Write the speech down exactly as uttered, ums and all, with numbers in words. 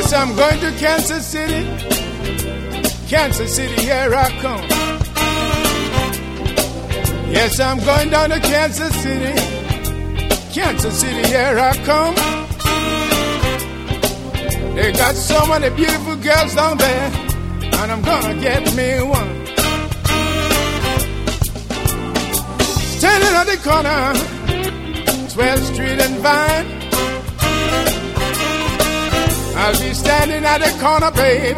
Yes, I'm going to Kansas City. Kansas City, here I come. Yes, I'm going down to Kansas City. Kansas City, here I come. They got so many beautiful girls down there, and I'm gonna get me one. Standing on the corner, twelfth Street and Vine. I'll be standing at the corner, baby,